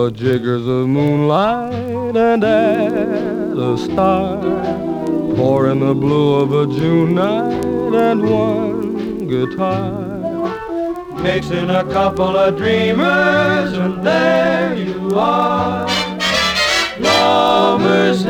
of jiggers of moonlight, and add a star. Pour in the blue of a June night and one guitar. Mix in a couple of dreamers, and there you are. Lovers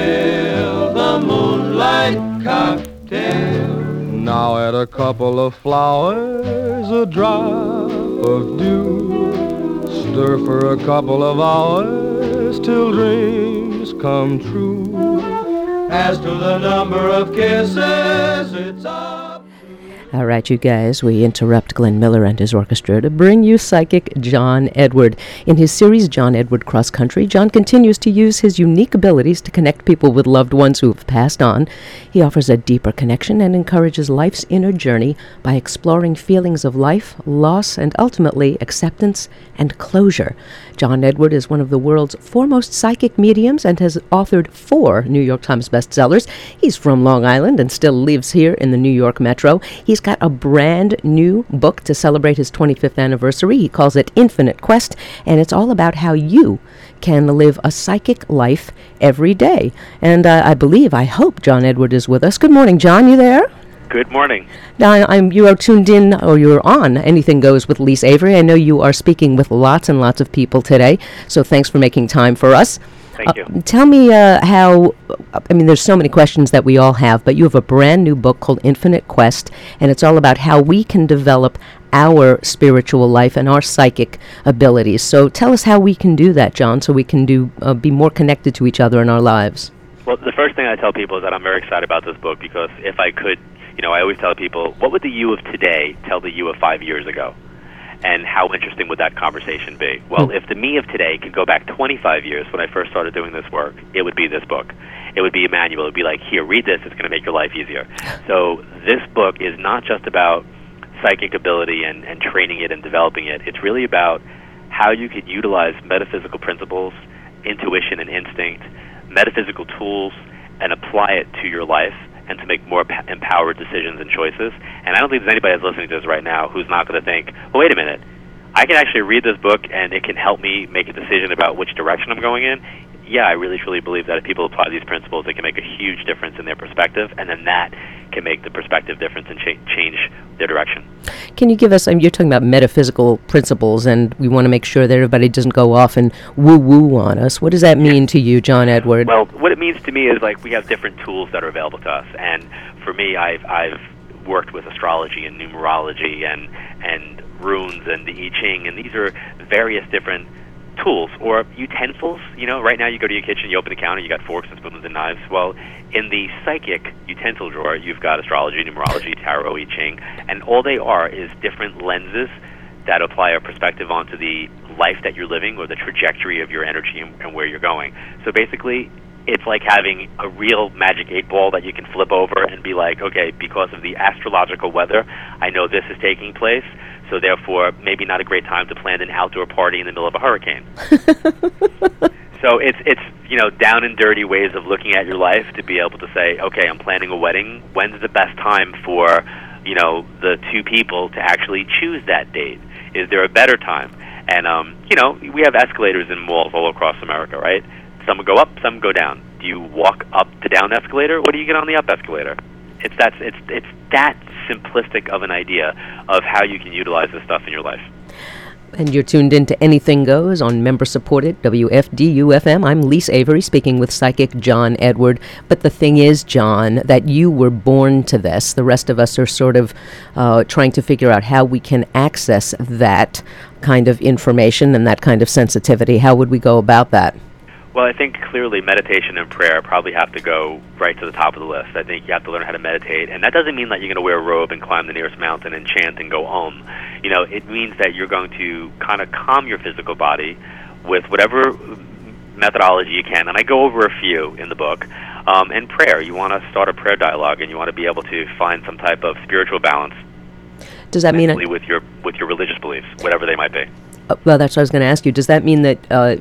hail the moonlight cocktail. Now add a couple of flowers, a drop of dew. Stir for a couple of hours till dreams come true. As to the number of kisses, it's up. All right, you guys, we interrupt Glenn Miller and his orchestra to bring you psychic John Edward. In his series, John Edward Cross Country, John continues to use his unique abilities to connect people with loved ones who have passed on. He offers a deeper connection and encourages life's inner journey by exploring feelings of life, loss, and ultimately acceptance and closure. John Edward is one of the world's foremost psychic mediums and has authored 4 New York Times bestsellers. He's from Long Island and still lives here in the New York metro. He's got a brand new book to celebrate his 25th anniversary. He calls it Infinite Quest, and it's all about how you can live a psychic life every day. And I hope John Edward is with us. Good morning, John. You there? Good morning. Now, you are tuned in, or you're on Anything Goes with Lise Avery. I know you are speaking with lots and lots of people today, so thanks for making time for us. Thank you. Tell me there's so many questions that we all have, but you have a brand new book called Infinite Quest, and it's all about how we can develop our spiritual life and our psychic abilities. So tell us how we can do that, John, so we can be more connected to each other in our lives. Well, the first thing I tell people is that I'm very excited about this book because if I could, I always tell people, what would the you of today tell the you of 5 years ago? And how interesting would that conversation be? Well, if the me of today could go back 25 years when I first started doing this work, it would be this book. It would be a manual. It would be like, here, read this. It's going to make your life easier. So this book is not just about psychic ability and training it and developing it. It's really about how you could utilize metaphysical principles, intuition and instinct, metaphysical tools, and apply it to your life and to make more empowered decisions and choices. And I don't think there's anybody that's listening to this right now who's not going to think, well, wait a minute, I can actually read this book and it can help me make a decision about which direction I'm going in. Yeah, I really truly believe that if people apply these principles, it can make a huge difference in their perspective, and then that can make the perspective difference and change their direction. Can you give us, you're talking about metaphysical principles, and we want to make sure that everybody doesn't go off and woo-woo on us. What does that mean to you, John Edward? Well, what it means to me is like we have different tools that are available to us, and for me, I've worked with astrology and numerology and runes and the I Ching, and these are various different tools or utensils. Right now you go to your kitchen, you open the counter, you got forks and spoons and knives. Well, in the psychic utensil drawer, you've got astrology, numerology, tarot, I Ching, and all they are is different lenses that apply a perspective onto the life that you're living or the trajectory of your energy and where you're going. So basically, it's like having a real magic 8 ball that you can flip over and be like, okay, because of the astrological weather, I know this is taking place, so therefore maybe not a great time to plan an outdoor party in the middle of a hurricane. So it's down and dirty ways of looking at your life to be able to say, okay, I'm planning a wedding. When's the best time for, the 2 people to actually choose that date? Is there a better time? And, we have escalators in malls all across America, right? Some go up, some go down. Do you walk up the down escalator, or do you get on the up escalator? It's that simplistic of an idea of how you can utilize this stuff in your life. And you're tuned in to Anything Goes on member-supported WFDU-FM. I'm Lise Avery speaking with psychic John Edward. But the thing is, John, that you were born to this. The rest of us are sort of trying to figure out how we can access that kind of information and that kind of sensitivity. How would we go about that? Well, I think clearly meditation and prayer probably have to go right to the top of the list. I think you have to learn how to meditate, and that doesn't mean that you're going to wear a robe and climb the nearest mountain and chant and go om. It means that you're going to kind of calm your physical body with whatever methodology you can, and I go over a few in the book. And prayer, you want to start a prayer dialogue, and you want to be able to find some type of spiritual balance. Does that mean with your religious beliefs, whatever they might be? Well, that's what I was going to ask you. Does that mean that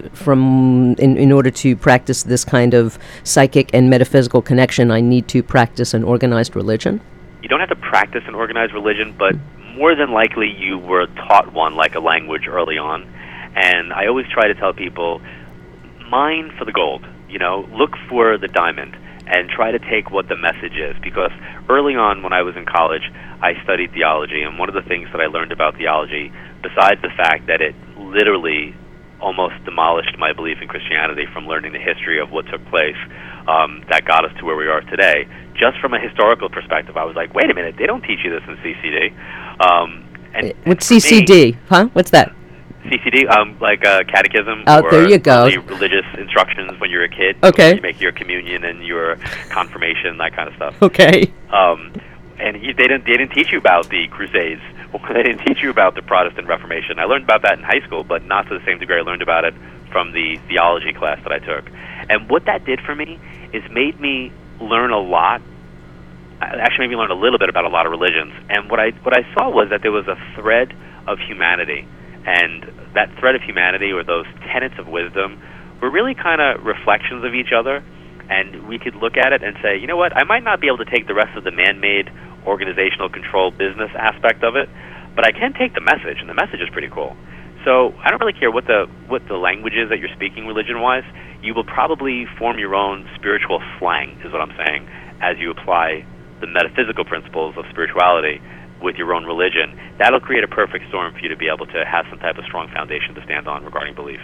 in order to practice this kind of psychic and metaphysical connection, I need to practice an organized religion? You don't have to practice an organized religion, but more than likely you were taught one like a language early on, And I always try to tell people, mine for the gold, look for the diamond and try to take what the message is. Because early on when I was in college, I studied theology, and one of the things that I learned about theology, besides the fact that it literally almost demolished my belief in Christianity from learning the history of what took place, that got us to where we are today, just from a historical perspective, I was like, wait a minute, they don't teach you this in CCD. What's CCD? What's that? CCD, like catechism, oh, or there you go. Religious instructions when you're a kid. Okay. You make your communion and your confirmation, that kind of stuff. Okay. And they didn't teach you about the Crusades. They didn't teach you about the Protestant Reformation. I learned about that in high school, but not to the same degree I learned about it from the theology class that I took. And what that did for me is made me learn a lot. Actually, made me learn a little bit about a lot of religions. And what I saw was that there was a thread of humanity. And that thread of humanity, or those tenets of wisdom, were really kind of reflections of each other. And we could look at it and say, you know what, I might not be able to take the rest of the man-made organizational control business aspect of it, but I can take the message, and the message is pretty cool. So I don't really care what the language is that you're speaking religion-wise. You will probably form your own spiritual slang, is what I'm saying, as you apply the metaphysical principles of spirituality with your own religion. That'll create a perfect storm for you to be able to have some type of strong foundation to stand on regarding belief.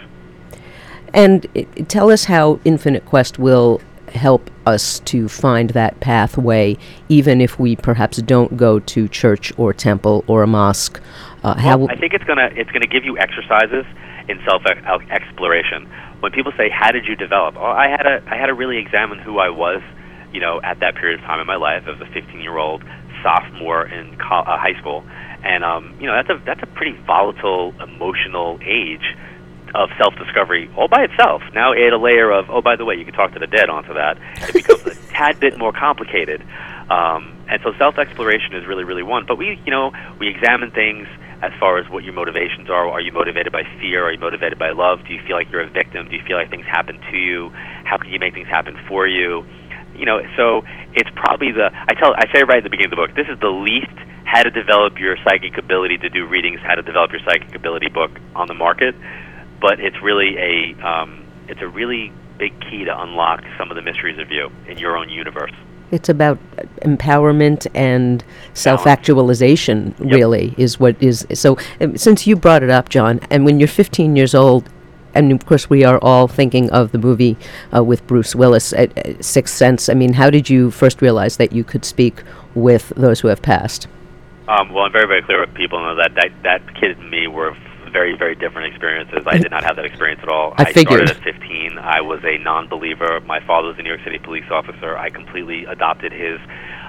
And tell us how Infinite Quest will help us to find that pathway, even if we perhaps don't go to church or temple or a mosque. Well, I think it's gonna give you exercises in self-exploration. When people say, "How did you develop?" Oh, I had to really examine who I was, at that period of time in my life as a 15-year-old sophomore in high school, and that's a pretty volatile, emotional age of self-discovery all by itself. Now add a layer of, oh, by the way, you can talk to the dead onto that. It becomes a tad bit more complicated. And so self-exploration is really, really one. But we examine things as far as what your motivations are. Are you motivated by fear? Are you motivated by love? Do you feel like you're a victim? Do you feel like things happen to you? How can you make things happen for you? So it's probably I say right at the beginning of the book, this is the least how to develop your psychic ability to do readings, how to develop your psychic ability book on the market. But it's really it's a really big key to unlock some of the mysteries of you in your own universe. It's about empowerment and self-actualization, really, is what is. So since you brought it up, John, and when you're 15 years old, and of course we are all thinking of the movie with Bruce Willis, Sixth Sense, I mean, how did you first realize that you could speak with those who have passed? Well, I'm very, very clear with people know that kid and me were very, very different experiences. I did not have that experience at all. I figured. Started at 15. I was a non-believer. My father was a New York City police officer. I completely adopted his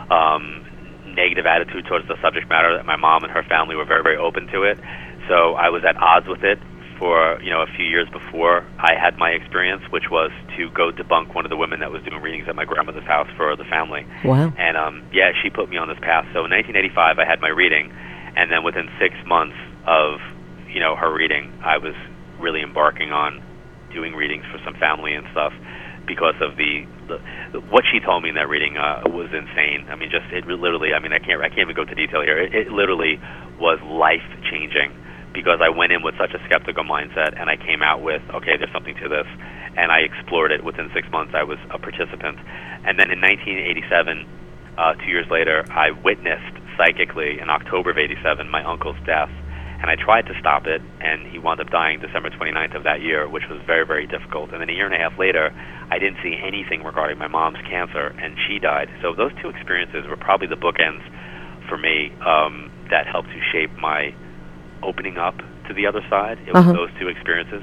negative attitude towards the subject matter. My mom and her family were very, very open to it. So I was at odds with it for a few years before I had my experience, which was to go debunk one of the women that was doing readings at my grandmother's house for the family. Wow. And she put me on this path. So in 1985, I had my reading, and then within 6 months of her reading, I was really embarking on doing readings for some family and stuff because of the what she told me in that reading was insane. I mean, it literally. I mean, I can't even go into detail here. It literally was life changing because I went in with such a skeptical mindset, and I came out with, okay, there's something to this, and I explored it. Within 6 months, I was a participant, and then in 1987, 2 years later, I witnessed psychically in October of '87 my uncle's death. And I tried to stop it, and he wound up dying December 29th of that year, which was very, very difficult. And then a year and a half later, I didn't see anything regarding my mom's cancer, and she died. So those two experiences were probably the bookends for me that helped to shape my opening up to the other side. It was those two experiences.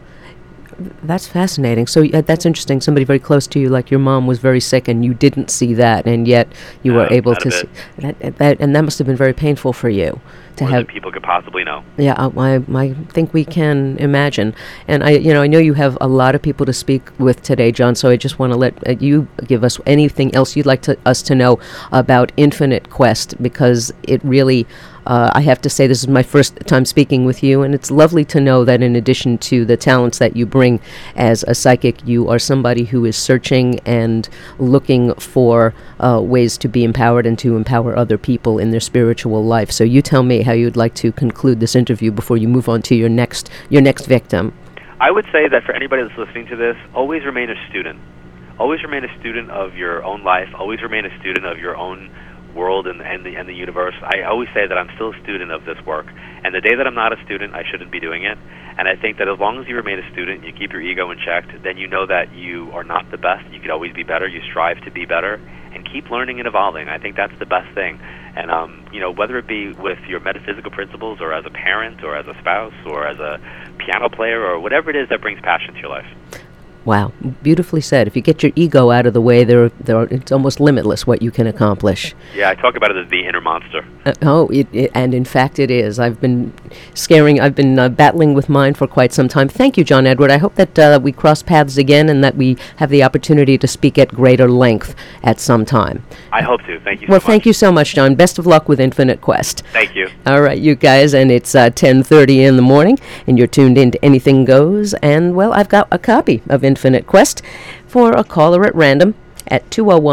That's fascinating. So that's interesting. Somebody very close to you, like your mom, was very sick, and you didn't see that, and yet you were able to see that. And that must have been very painful for you to More have. than people could possibly know. Yeah, I think we can imagine. And I know you have a lot of people to speak with today, John. So I just want to let you give us anything else you'd like us to know about Infinite Quest, because it really I have to say this is my first time speaking with you, and it's lovely to know that in addition to the talents that you bring as a psychic, you are somebody who is searching and looking for ways to be empowered and to empower other people in their spiritual life. So you tell me how you'd like to conclude this interview before you move on to your next victim. I would say that for anybody that's listening to this, always remain a student. Always remain a student of your own life. Always remain a student of your own world and the universe. I always say that I'm still a student of this work. And the day that I'm not a student, I shouldn't be doing it. And I think that as long as you remain a student, you keep your ego in check, then you know that you are not the best. You could always be better. You strive to be better. And keep learning and evolving. I think that's the best thing. And, whether it be with your metaphysical principles or as a parent or as a spouse or as a piano player or whatever it is that brings passion to your life. Wow, beautifully said. If you get your ego out of the way, it's almost limitless what you can accomplish. Yeah, I talk about it as the inner monster. And in fact it is. I've been battling with mine for quite some time. Thank you, John Edward. I hope that we cross paths again and that we have the opportunity to speak at greater length at some time. I hope to. Thank you so much. Well, thank you so much, John. Best of luck with Infinite Quest. Thank you. All right, you guys, and it's 10:30 in the morning, and you're tuned in to Anything Goes, and, well, I've got a copy of Infinite Quest for a caller at random at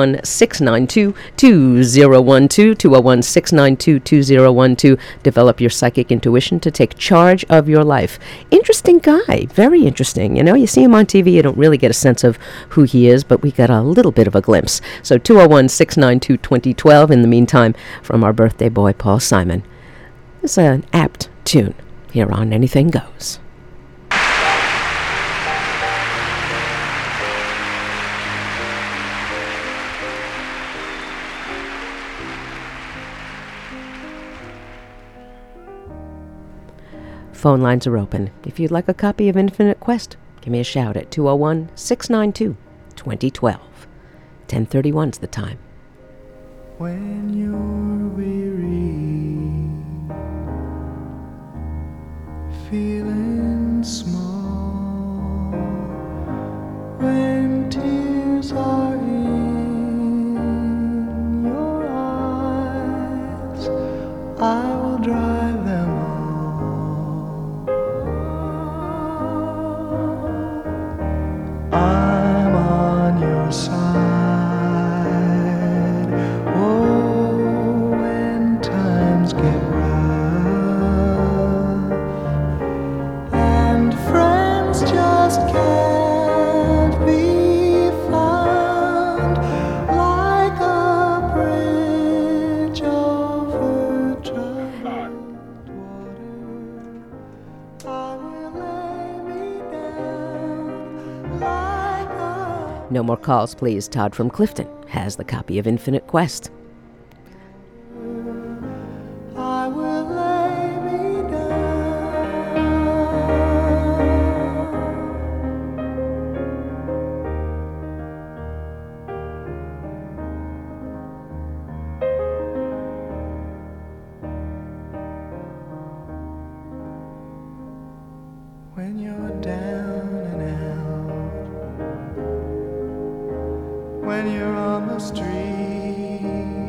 201-692-2012, 201-692-2012. Develop your psychic intuition to take charge of your life. Interesting guy, very interesting. You see him on TV, you don't really get a sense of who he is, but we got a little bit of a glimpse. So 201-692-2012. In the meantime, from our birthday boy, Paul Simon. It's an apt tune here on Anything Goes. Phone lines are open. If you'd like a copy of Infinite Quest, give me a shout at 201-692-2012. 10:31's the time. When you're weary, feeling small, when tears are in your eyes, I will dry them all. I'm on your side. Oh, when times get rough and friends just can't be found, like a bridge over troubled water, I will lay me down like a... No more calls, please. Todd from Clifton has the copy of Infinite Quest. I will lay me down. When you're down and out, when you're on the street,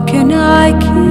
can I keep